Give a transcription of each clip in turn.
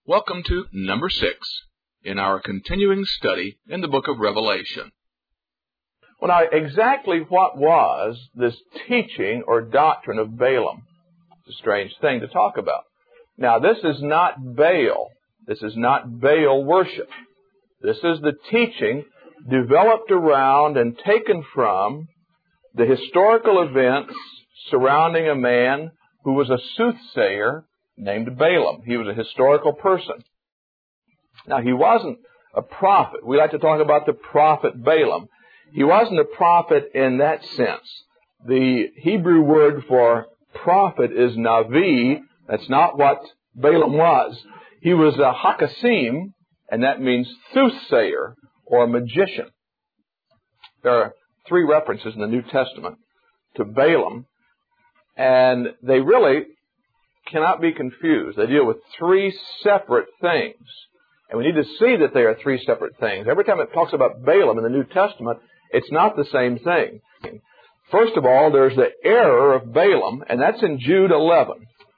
Welcome to number 6 in our continuing study in the book of Revelation. Well, now, exactly what was this teaching or doctrine of Balaam? It's a strange thing to talk about. Now, this is not Baal. This is not Baal worship. This is the teaching developed around and taken from the historical events surrounding a man who was a soothsayer named Balaam. He was a historical person. Now, he wasn't a prophet. We like to talk about the prophet Balaam. He wasn't a prophet in that sense. The Hebrew word for prophet is Navi. That's not what Balaam was. He was a Hakasim, and that means soothsayer or magician. There are 3 references in the New Testament to Balaam, and they really cannot be confused. They deal with 3 separate things. And we need to see that they are 3 separate things. Every time it talks about Balaam in the New Testament, it's not the same thing. First of all, there's the error of Balaam, and that's in Jude 11.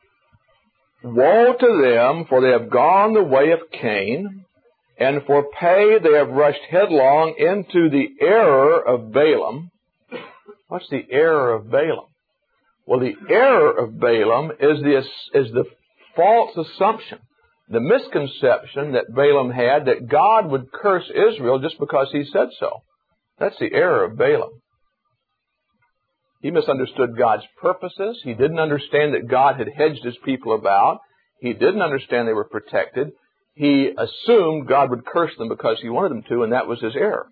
Woe to them, for they have gone the way of Cain, and for pay they have rushed headlong into the error of Balaam. What's the error of Balaam? Well, the error of Balaam is the false assumption, the misconception that Balaam had that God would curse Israel just because he said so. That's the error of Balaam. He misunderstood God's purposes. He didn't understand that God had hedged his people about. He didn't understand they were protected. He assumed God would curse them because he wanted them to, and that was his error.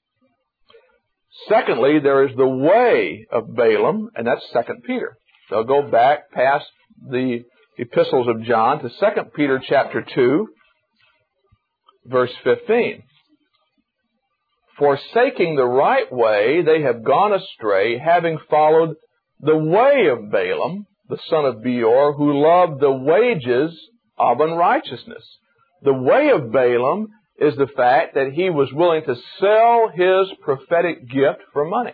Secondly, there is the way of Balaam, and that's 2 Peter. So go back past the epistles of John to 2 Peter chapter 2, verse 15. Forsaking the right way, they have gone astray, having followed the way of Balaam, the son of Beor, who loved the wages of unrighteousness. The way of Balaam is the fact that he was willing to sell his prophetic gift for money.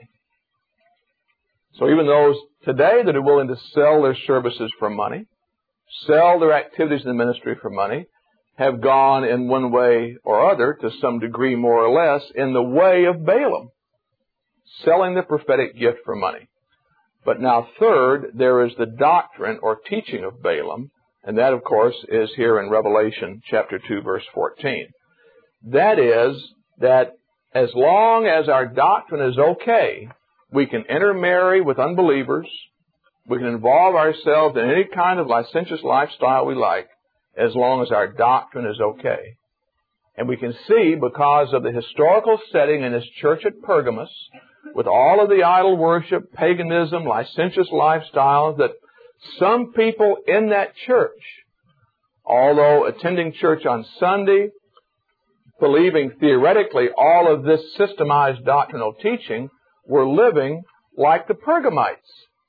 So even those today that are willing to sell their services for money, sell their activities in the ministry for money, have gone in one way or other, to some degree more or less, in the way of Balaam, selling the prophetic gift for money. But now third, there is the doctrine or teaching of Balaam, and that, of course, is here in Revelation chapter 2, verse 14. That is, that as long as our doctrine is okay, we can intermarry with unbelievers, we can involve ourselves in any kind of licentious lifestyle we like, as long as our doctrine is okay. And we can see, because of the historical setting in this church at Pergamos, with all of the idol worship, paganism, licentious lifestyles, that some people in that church, although attending church on Sunday, believing theoretically all of this systemized doctrinal teaching, were living like the Pergamites.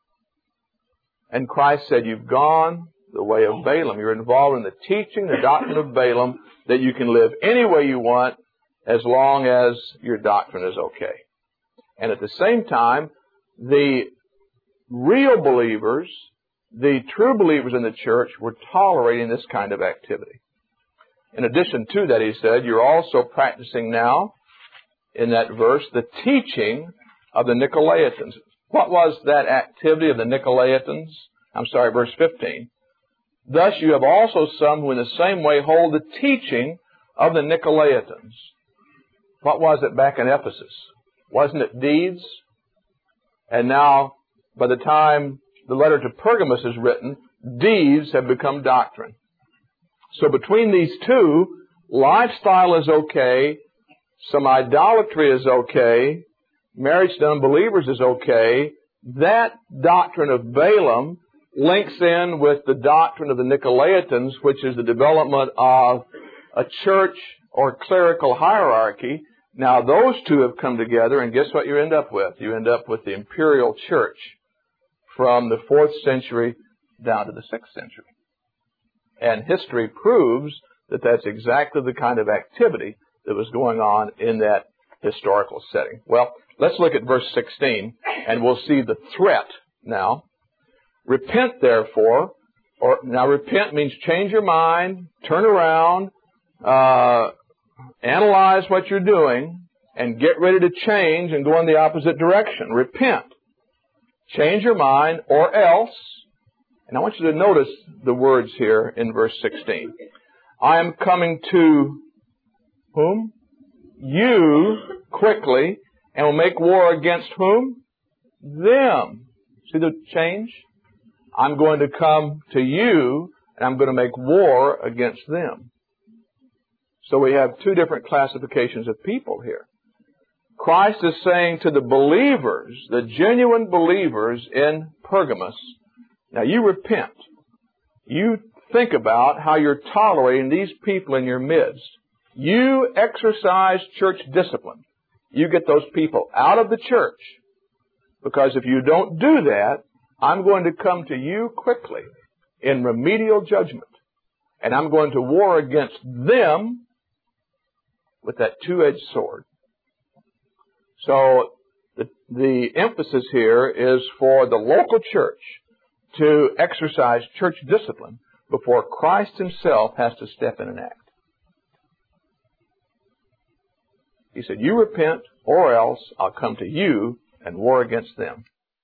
And Christ said, you've gone the way of Balaam. You're involved in the teaching, the doctrine of Balaam, that you can live any way you want as long as your doctrine is okay. And at the same time, the real believers, the true believers in the church, were tolerating this kind of activity. In addition to that, he said, you're also practicing now, in that verse, the teaching of the Nicolaitans. What was that activity of the Nicolaitans? Verse 15. Thus you have also some who in the same way hold the teaching of the Nicolaitans. What was it back in Ephesus? Wasn't it deeds? And now, by the time the letter to Pergamos is written, deeds have become doctrine. So between these two, lifestyle is okay, some idolatry is okay, marriage to unbelievers is okay. That doctrine of Balaam links in with the doctrine of the Nicolaitans, which is the development of a church or clerical hierarchy. Now those two have come together, and guess what you end up with? You end up with the imperial church from the 4th century down to the 6th century. And history proves that that's exactly the kind of activity that was going on in that historical setting. Well, let's look at verse 16, and we'll see the threat now. Repent, therefore, Now, repent means change your mind, turn around, analyze what you're doing, and get ready to change and go in the opposite direction. Repent. Change your mind, or else. And I want you to notice the words here in verse 16. I am coming to whom? You quickly, and will make war against whom? Them. See the change? I'm going to come to you, and I'm going to make war against them. So we have two different classifications of people here. Christ is saying to the believers, the genuine believers in Pergamos, now you repent. You think about how you're tolerating these people in your midst. You exercise church discipline. You get those people out of the church. Because if you don't do that, I'm going to come to you quickly in remedial judgment. And I'm going to war against them with that two-edged sword. So the emphasis here is for the local church to exercise church discipline before Christ himself has to step in and act. He said, you repent, or else I'll come to you and war against them.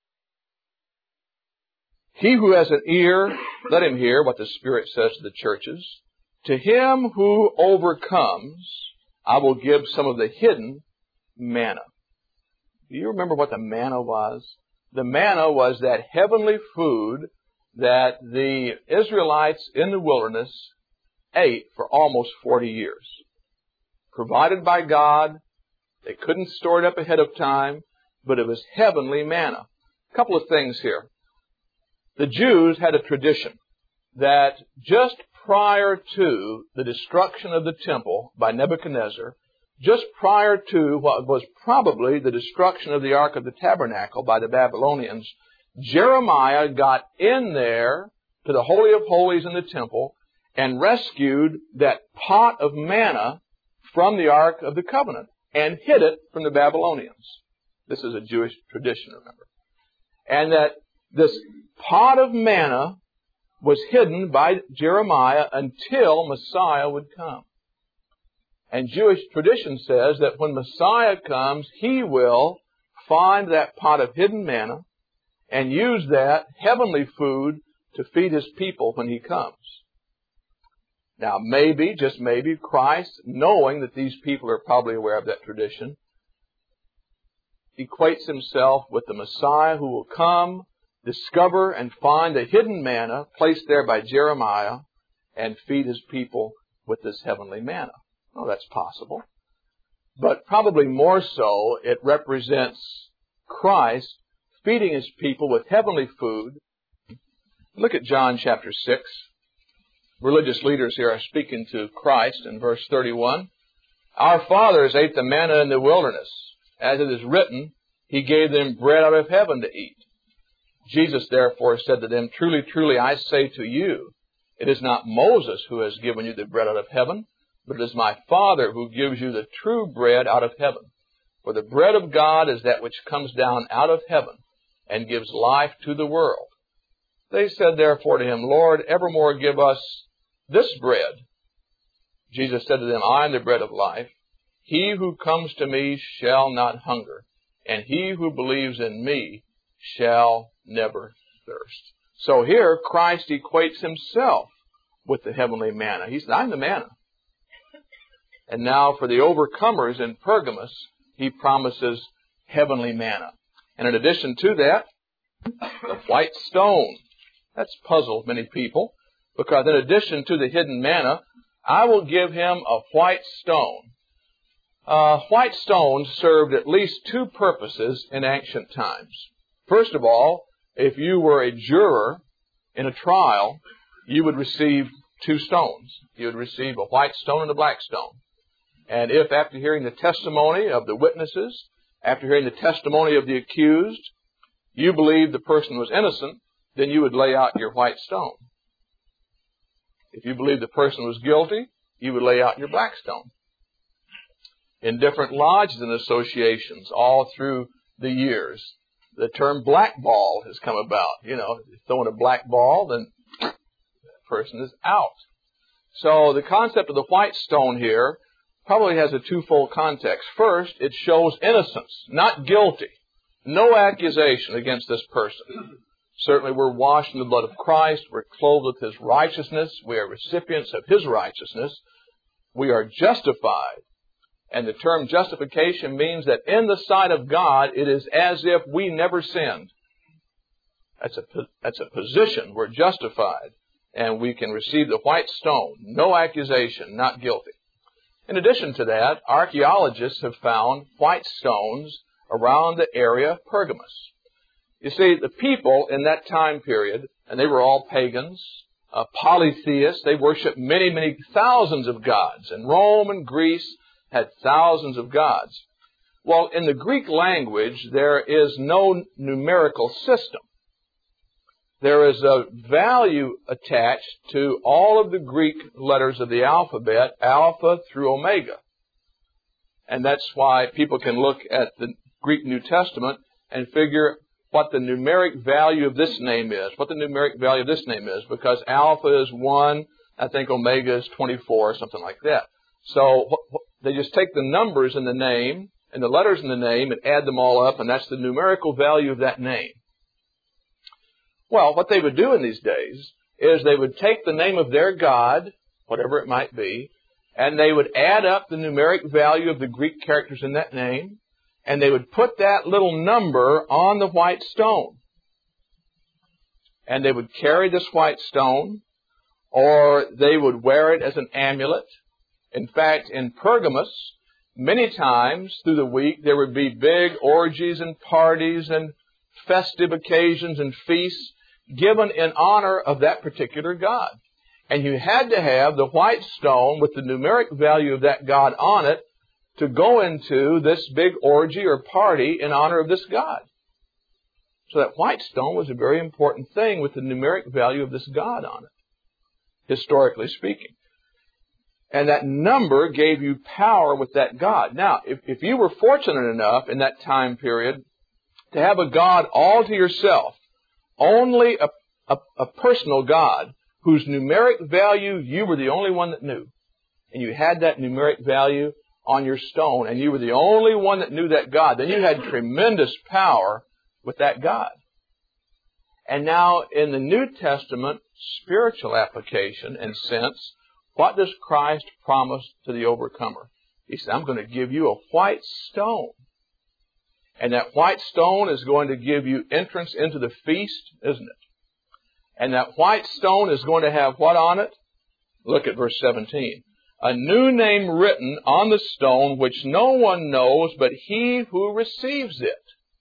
He who has an ear, let him hear what the Spirit says to the churches. To him who overcomes, I will give some of the hidden manna. Do you remember what the manna was? The manna was that heavenly food that the Israelites in the wilderness ate for almost 40 years. Provided by God. They couldn't store it up ahead of time, but it was heavenly manna. A couple of things here. The Jews had a tradition that just prior to the destruction of the temple by Nebuchadnezzar, just prior to what was probably the destruction of the Ark of the Tabernacle by the Babylonians, Jeremiah got in there to the Holy of Holies in the temple and rescued that pot of manna from the Ark of the Covenant and hid it from the Babylonians. This is a Jewish tradition, remember. And that this pot of manna was hidden by Jeremiah until Messiah would come. And Jewish tradition says that when Messiah comes, he will find that pot of hidden manna and use that heavenly food to feed his people when he comes. Now, maybe, just maybe, Christ, knowing that these people are probably aware of that tradition, equates himself with the Messiah who will come, discover and find the hidden manna placed there by Jeremiah, and feed his people with this heavenly manna. Oh, that's possible. But probably more so, it represents Christ feeding his people with heavenly food. Look at John chapter 6. Religious leaders here are speaking to Christ in verse 31. Our fathers ate the manna in the wilderness. As it is written, he gave them bread out of heaven to eat. Jesus therefore said to them, truly, truly, I say to you, it is not Moses who has given you the bread out of heaven, but it is my Father who gives you the true bread out of heaven. For the bread of God is that which comes down out of heaven and gives life to the world. They said therefore to him, Lord, evermore give us this bread. Jesus said to them, I am the bread of life. He who comes to me shall not hunger, and he who believes in me shall never thirst. So here Christ equates himself with the heavenly manna. He said, I'm the manna. And now for the overcomers in Pergamos, he promises heavenly manna. And in addition to that, the white stone. That's puzzled many people, because in addition to the hidden manna, I will give him a white stone. White stones served at least two purposes in ancient times. First of all, if you were a juror in a trial, you would receive two stones. You would receive a white stone and a black stone. And if after hearing the testimony of the witnesses, after hearing the testimony of the accused, you believed the person was innocent, then you would lay out your white stone. If you believed the person was guilty, you would lay out your black stone. In different lodges and associations all through the years, the term blackball has come about. You know, throwing a black ball, then person is out. So the concept of the white stone here probably has a twofold context. First, it shows innocence, not guilty. No accusation against this person. Certainly we're washed in the blood of Christ. We're clothed with His righteousness. We are recipients of His righteousness. We are justified. And the term justification means that in the sight of God, it is as if we never sinned. That's a position. We're justified. And we can receive the white stone. No accusation, not guilty. In addition to that, archaeologists have found white stones around the area of Pergamos. You see, the people in that time period, and they were all pagans, polytheists, they worshiped many, many thousands of gods. And Rome and Greece had thousands of gods. Well, in the Greek language, there is no numerical system. There is a value attached to all of the Greek letters of the alphabet, alpha through omega. And that's why people can look at the Greek New Testament and figure what the numeric value of this name is, because alpha is 1, I think omega is 24, something like that. So they just take the numbers in the name and the letters in the name and add them all up, and that's the numerical value of that name. Well, what they would do in these days is they would take the name of their god, whatever it might be, and they would add up the numeric value of the Greek characters in that name, and they would put that little number on the white stone. And they would carry this white stone, or they would wear it as an amulet. In fact, in Pergamos, many times through the week, there would be big orgies and parties and festive occasions and feasts given in honor of that particular god. And you had to have the white stone with the numeric value of that god on it to go into this big orgy or party in honor of this god. So that white stone was a very important thing with the numeric value of this god on it, historically speaking. And that number gave you power with that god. Now, if you were fortunate enough in that time period to have a god all to yourself, only a personal God whose numeric value you were the only one that knew, and you had that numeric value on your stone, and you were the only one that knew that God, then you had tremendous power with that God. And now in the New Testament spiritual application and sense, what does Christ promise to the overcomer? He said, I'm going to give you a white stone. And that white stone is going to give you entrance into the feast, isn't it? And that white stone is going to have what on it? Look at verse 17. A new name written on the stone which no one knows but he who receives it.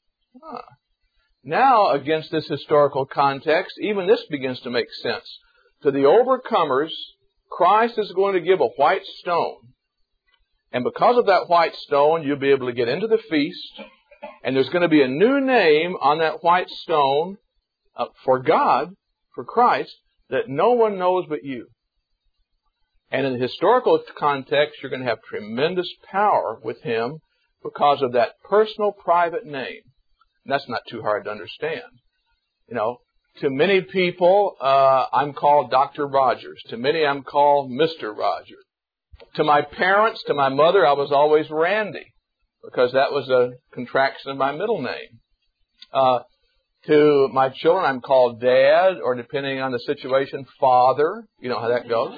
Now, against this historical context, even this begins to make sense. To the overcomers, Christ is going to give a white stone. And because of that white stone, you'll be able to get into the feast. And there's going to be a new name on that white stone for God, for Christ, that no one knows but you. And in the historical context, you're going to have tremendous power with Him because of that personal, private name. And that's not too hard to understand. You know, to many people, I'm called Dr. Rogers. To many, I'm called Mr. Rogers. To my parents, to my mother, I was always Randy, because that was a contraction of my middle name. To my children, I'm called Dad, or depending on the situation, Father. You know how that goes.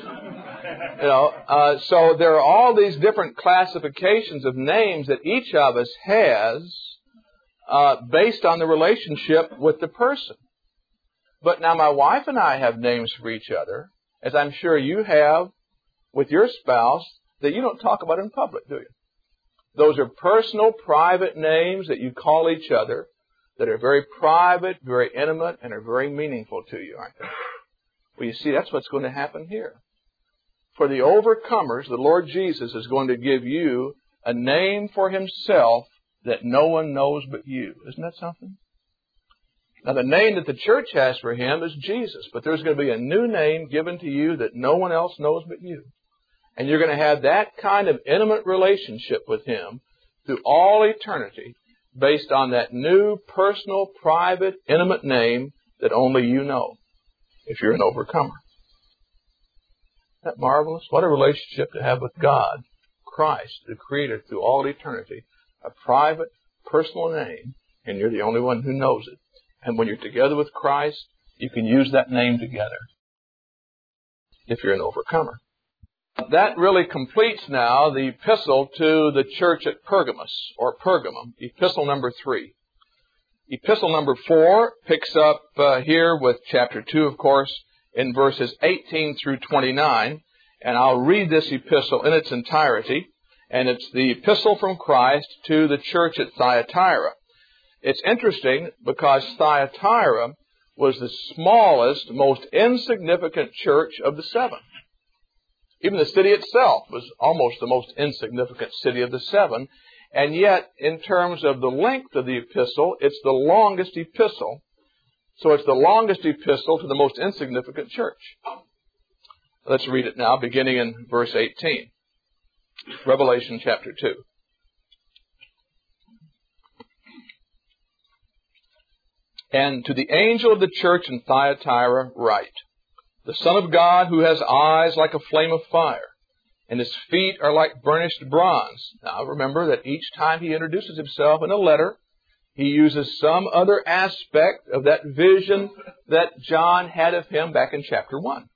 So there are all these different classifications of names that each of us has based on the relationship with the person. But now my wife and I have names for each other, as I'm sure you have with your spouse, that you don't talk about in public, do you? Those are personal, private names that you call each other that are very private, very intimate, and are very meaningful to you, aren't they? Well, you see, that's what's going to happen here. For the overcomers, the Lord Jesus is going to give you a name for Himself that no one knows but you. Isn't that something? Now, the name that the church has for Him is Jesus, but there's going to be a new name given to you that no one else knows but you. And you're going to have that kind of intimate relationship with Him through all eternity based on that new, personal, private, intimate name that only you know if you're an overcomer. Isn't that marvelous? What a relationship to have with God, Christ, the Creator through all eternity. A private, personal name, and you're the only one who knows it. And when you're together with Christ, you can use that name together if you're an overcomer. That really completes now the epistle to the church at Pergamos, or Pergamum, epistle number 3. Epistle number 4 picks up here with chapter 2, of course, in verses 18 through 29. And I'll read this epistle in its entirety. And it's the epistle from Christ to the church at Thyatira. It's interesting because Thyatira was the smallest, most insignificant church of the 7. Even the city itself was almost the most insignificant city of the 7. And yet, in terms of the length of the epistle, it's the longest epistle. So it's the longest epistle to the most insignificant church. Let's read it now, beginning in verse 18. Revelation chapter 2. And to the angel of the church in Thyatira write, the Son of God, who has eyes like a flame of fire, and his feet are like burnished bronze. Now remember that each time he introduces himself in a letter, he uses some other aspect of that vision that John had of him back in chapter 1.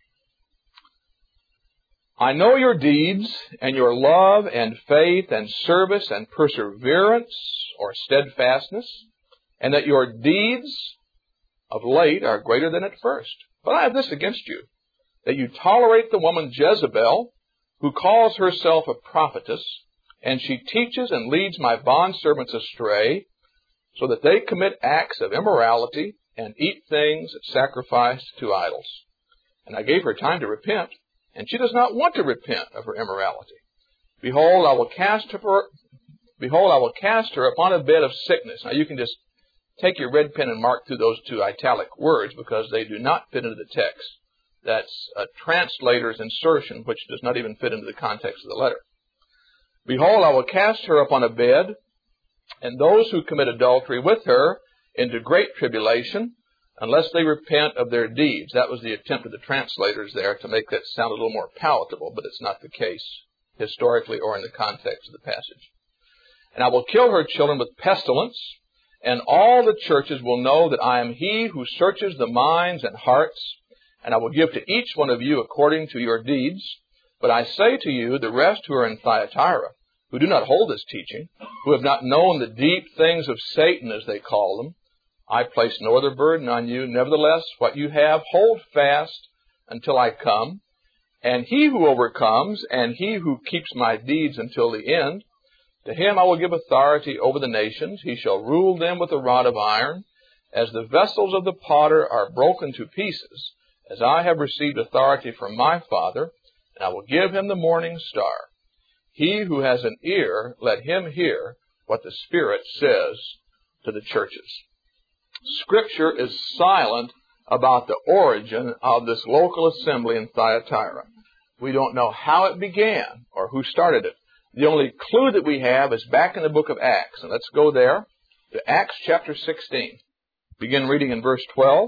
I know your deeds, and your love, and faith, and service, and perseverance, or steadfastness, and that your deeds of late are greater than at first. But I have this against you, that you tolerate the woman Jezebel, who calls herself a prophetess, and she teaches and leads my bondservants astray, so that they commit acts of immorality and eat things sacrificed to idols. And I gave her time to repent, and she does not want to repent of her immorality. Behold, I will cast her upon a bed of sickness. Now you can just take your red pen and mark through those 2 italic words because they do not fit into the text. That's a translator's insertion which does not even fit into the context of the letter. Behold, I will cast her upon a bed, and those who commit adultery with her into great tribulation, unless they repent of their deeds. That was the attempt of the translators there to make that sound a little more palatable, but it's not the case historically or in the context of the passage. And I will kill her children with pestilence, and all the churches will know that I am he who searches the minds and hearts, and I will give to each one of you according to your deeds. But I say to you, the rest who are in Thyatira, who do not hold this teaching, who have not known the deep things of Satan, as they call them, I place no other burden on you. Nevertheless, what you have, hold fast until I come. And he who overcomes, and he who keeps my deeds until the end, to him I will give authority over the nations. He shall rule them with a rod of iron, as the vessels of the potter are broken to pieces, as I have received authority from my Father, and I will give him the morning star. He who has an ear, let him hear what the Spirit says to the churches. Scripture is silent about the origin of this local assembly in Thyatira. We don't know how it began or who started it. The only clue that we have is back in the book of Acts. And let's go there to Acts chapter 16. Begin reading in verse 12.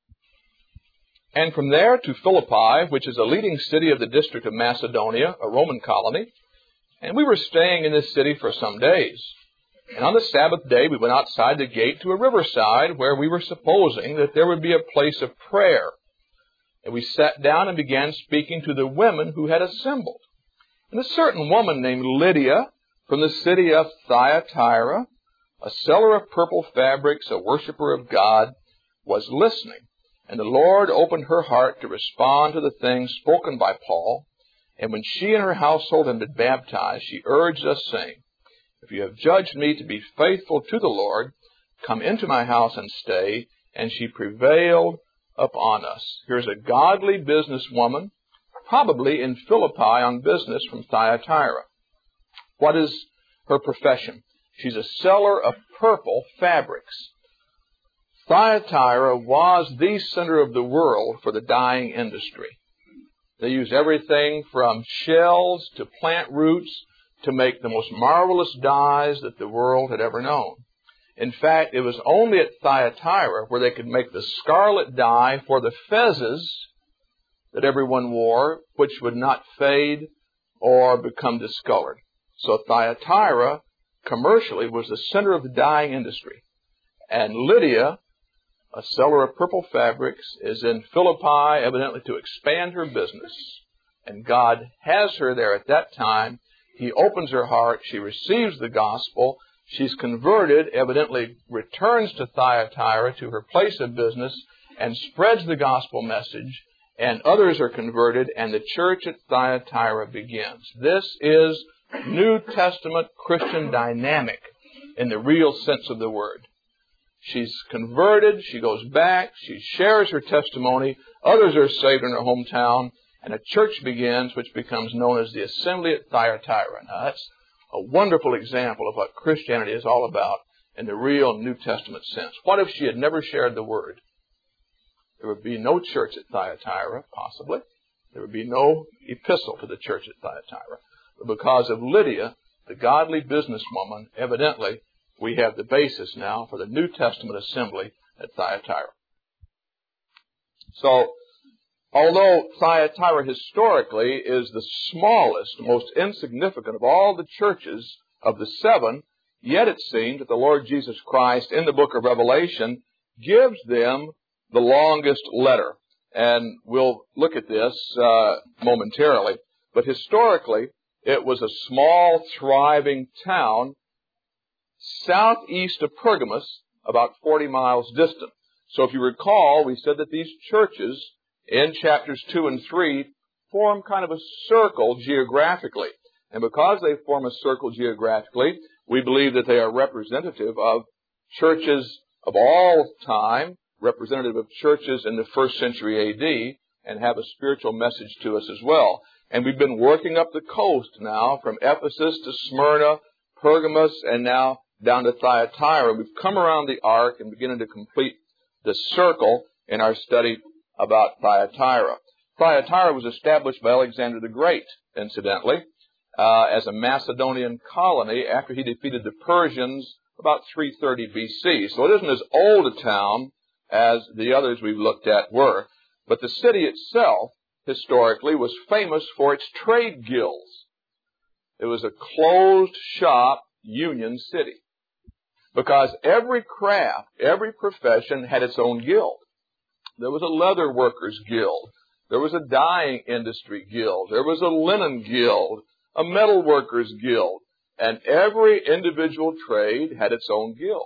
And from there to Philippi, which is a leading city of the district of Macedonia, a Roman colony. And we were staying in this city for some days. And on the Sabbath day, we went outside the gate to a riverside where we were supposing that there would be a place of prayer. And we sat down and began speaking to the women who had assembled. And a certain woman named Lydia from the city of Thyatira, a seller of purple fabrics, a worshiper of God, was listening. And the Lord opened her heart to respond to the things spoken by Paul. And when she and her household had been baptized, she urged us, saying, if you have judged me to be faithful to the Lord, come into my house and stay. And she prevailed upon us. Here's a godly businesswoman, probably in Philippi on business from Thyatira. What is her profession? She's a seller of purple fabrics. Thyatira was the center of the world for the dyeing industry. They used everything from shells to plant roots to make the most marvelous dyes that the world had ever known. In fact, it was only at Thyatira where they could make the scarlet dye for the fezzes that everyone wore, which would not fade or become discolored. So Thyatira, commercially, was the center of the dyeing industry. And Lydia, a seller of purple fabrics, is in Philippi, evidently to expand her business. And God has her there at that time. He opens her heart. She receives the gospel. She's converted, evidently returns to Thyatira, to her place of business, and spreads the gospel message. And others are converted, and the church at Thyatira begins. This is New Testament Christian dynamic in the real sense of the word. She's converted, she goes back, she shares her testimony, others are saved in her hometown, and a church begins which becomes known as the Assembly at Thyatira. Now that's a wonderful example of what Christianity is all about in the real New Testament sense. What if she had never shared the word? There would be no church at Thyatira, possibly. There would be no epistle to the church at Thyatira. But because of Lydia, the godly businesswoman, evidently, we have the basis now for the New Testament assembly at Thyatira. So, although Thyatira historically is the smallest, most insignificant of all the churches of the seven, yet it seems that the Lord Jesus Christ in the book of Revelation gives them the longest letter. And we'll look at this momentarily. But historically, it was a small, thriving town southeast of Pergamos, about 40 miles distant. So if you recall, we said that these churches in chapters 2 and 3 form kind of a circle geographically. And because they form a circle geographically, we believe that they are representative of churches of all time, representative of churches in the 1st century A.D., and have a spiritual message to us as well. And we've been working up the coast now from Ephesus to Smyrna, Pergamos, and now down to Thyatira. We've come around the arc and beginning to complete the circle in our study about Thyatira. Thyatira was established by Alexander the Great, incidentally, as a Macedonian colony after he defeated the Persians about 330 B.C. So it isn't as old a town as the others we've looked at were. But the city itself, historically, was famous for its trade guilds. It was a closed shop union city. Because every craft, every profession had its own guild. There was a leather workers guild. There was a dyeing industry guild. There was a linen guild, a metal workers guild. And every individual trade had its own guild.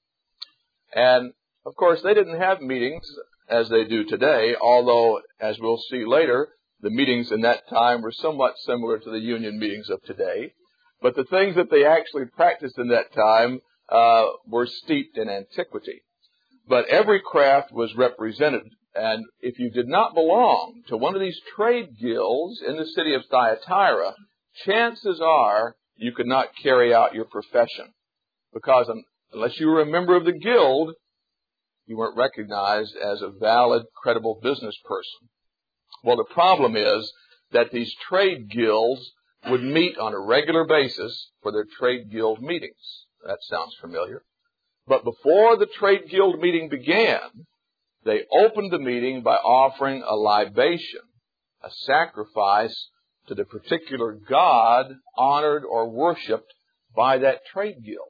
And, of course, they didn't have meetings as they do today, although, as we'll see later, the meetings in that time were somewhat similar to the union meetings of today. But the things that they actually practiced in that time were steeped in antiquity. But every craft was represented, and if you did not belong to one of these trade guilds in the city of Thyatira, chances are you could not carry out your profession. Because unless you were a member of the guild, you weren't recognized as a valid, credible business person. Well, the problem is that these trade guilds would meet on a regular basis for their trade guild meetings. That sounds familiar. But before the trade guild meeting began, they opened the meeting by offering a libation, a sacrifice to the particular god honored or worshipped by that trade guild.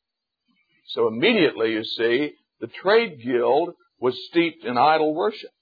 So immediately, you see, the trade guild was steeped in idol worship.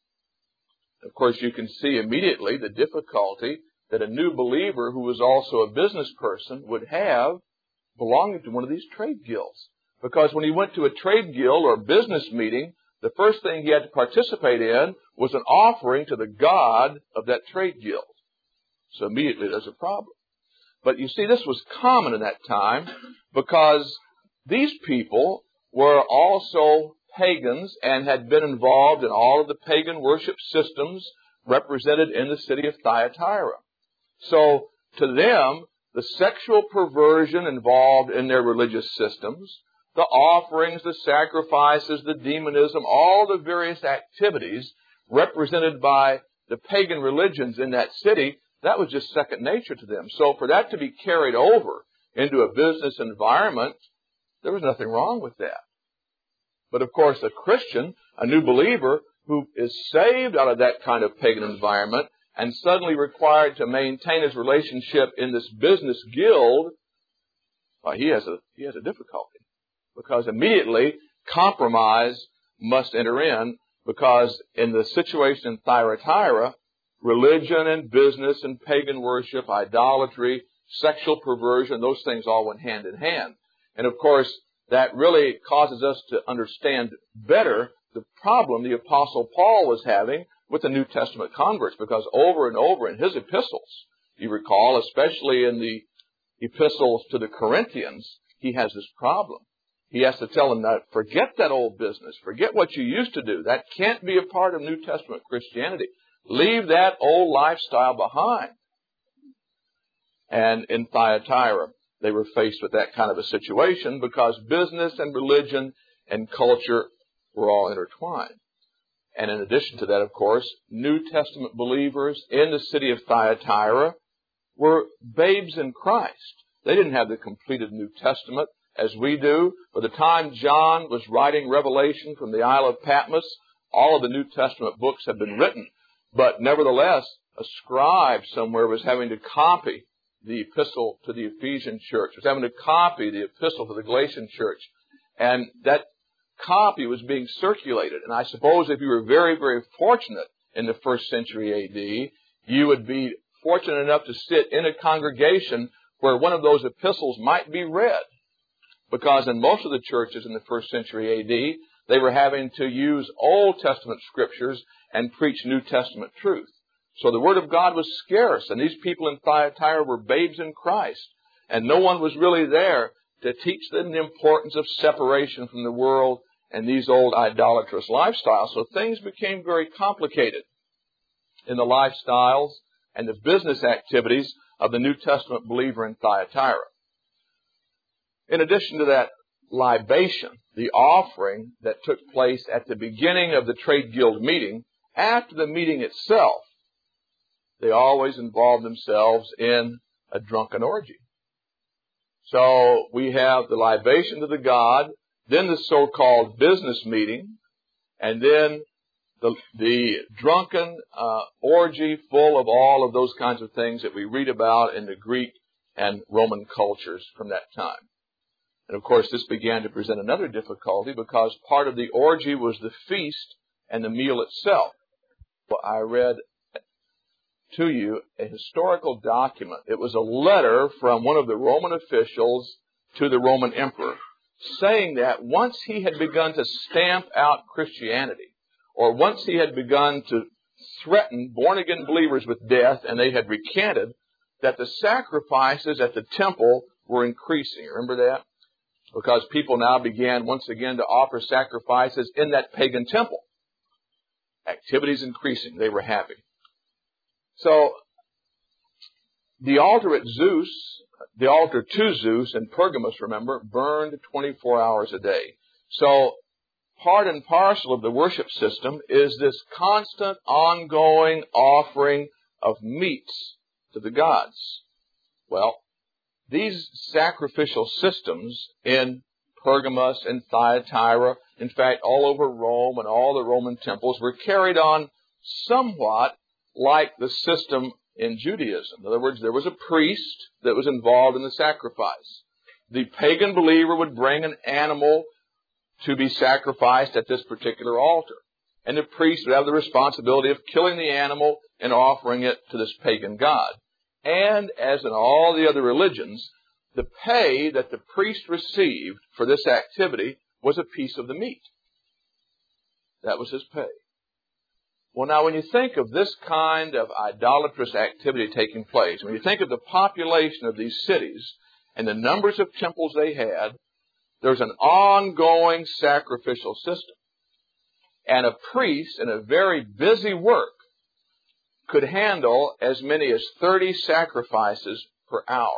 Of course, you can see immediately the difficulty that a new believer who was also a business person would have belonging to one of these trade guilds. Because when he went to a trade guild or business meeting, the first thing he had to participate in was an offering to the god of that trade guild. So immediately there's a problem. But you see, this was common in that time because these people were also pagans and had been involved in all of the pagan worship systems represented in the city of Thyatira. So to them, the sexual perversion involved in their religious systems, the offerings, the sacrifices, the demonism, all the various activities represented by the pagan religions in that city, that was just second nature to them. So for that to be carried over into a business environment, there was nothing wrong with that. But of course, a Christian, a new believer, who is saved out of that kind of pagan environment and suddenly required to maintain his relationship in this business guild, well, he has a difficulty, because immediately compromise must enter in, because in the situation in Thyatira, religion and business and pagan worship, idolatry, sexual perversion, those things all went hand in hand. And of course, that really causes us to understand better the problem the Apostle Paul was having with the New Testament converts, because over and over in his epistles, you recall, especially in the epistles to the Corinthians, he has this problem. He has to tell them that forget that old business, forget what you used to do. That can't be a part of New Testament Christianity. Leave that old lifestyle behind. And in Thyatira, they were faced with that kind of a situation because business and religion and culture were all intertwined. And in addition to that, of course, New Testament believers in the city of Thyatira were babes in Christ. They didn't have the completed New Testament as we do. By the time John was writing Revelation from the Isle of Patmos, all of the New Testament books had been written. But nevertheless, a scribe somewhere was having to copy the epistle to the Ephesian church, was having to copy the epistle to the Galatian church. And that copy was being circulated. And I suppose if you were very, very fortunate in the first century A.D., you would be fortunate enough to sit in a congregation where one of those epistles might be read. Because in most of the churches in the first century A.D., they were having to use Old Testament scriptures and preach New Testament truth. So the Word of God was scarce, and these people in Thyatira were babes in Christ. And no one was really there to teach them the importance of separation from the world and these old idolatrous lifestyles. So things became very complicated in the lifestyles and the business activities of the New Testament believer in Thyatira. In addition to that libation, the offering that took place at the beginning of the trade guild meeting, after the meeting itself, they always involved themselves in a drunken orgy. So we have the libation to the god, then the so-called business meeting, and then the drunken orgy full of all of those kinds of things that we read about in the Greek and Roman cultures from that time. And of course, this began to present another difficulty because part of the orgy was the feast and the meal itself. Well, I read to you a historical document. It was a letter from one of the Roman officials to the Roman emperor, saying that once he had begun to stamp out Christianity, or once he had begun to threaten born-again believers with death, and they had recanted, that the sacrifices at the temple were increasing. Remember that? Because people now began once again to offer sacrifices in that pagan temple. Activities increasing. They were happy. So, the altar to Zeus in Pergamos, remember, burned 24 hours a day. So, part and parcel of the worship system is this constant, ongoing offering of meats to the gods. Well, these sacrificial systems in Pergamos and Thyatira, in fact, all over Rome and all the Roman temples, were carried on somewhat like the system in Judaism. In other words, there was a priest that was involved in the sacrifice. The pagan believer would bring an animal to be sacrificed at this particular altar. And the priest would have the responsibility of killing the animal and offering it to this pagan god. And as in all the other religions, the pay that the priest received for this activity was a piece of the meat. That was his pay. Well, now, when you think of this kind of idolatrous activity taking place, when you think of the population of these cities and the numbers of temples they had, there's an ongoing sacrificial system. And a priest in a very busy work could handle as many as 30 sacrifices per hour.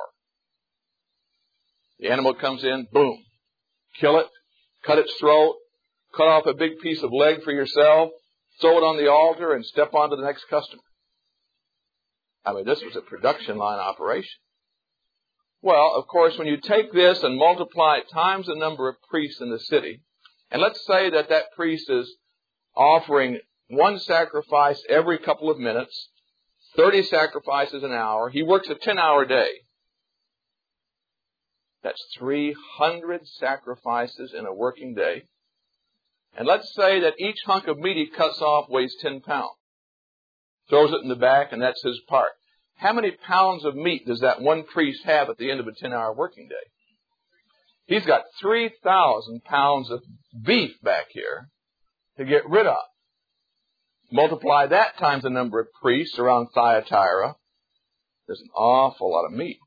The animal comes in, boom, kill it, cut its throat, cut off a big piece of leg for yourself, throw it on the altar, and step on to the next customer. I mean, this was a production line operation. Well, of course, when you take this and multiply it times the number of priests in the city, and let's say that that priest is offering one sacrifice every couple of minutes, 30 sacrifices an hour. He works a 10-hour day. That's 300 sacrifices in a working day. And let's say that each hunk of meat he cuts off weighs 10 pounds. Throws it in the back, and that's his part. How many pounds of meat does that one priest have at the end of a 10-hour working day? He's got 3,000 pounds of beef back here to get rid of. Multiply that times the number of priests around Thyatira. There's an awful lot of meat.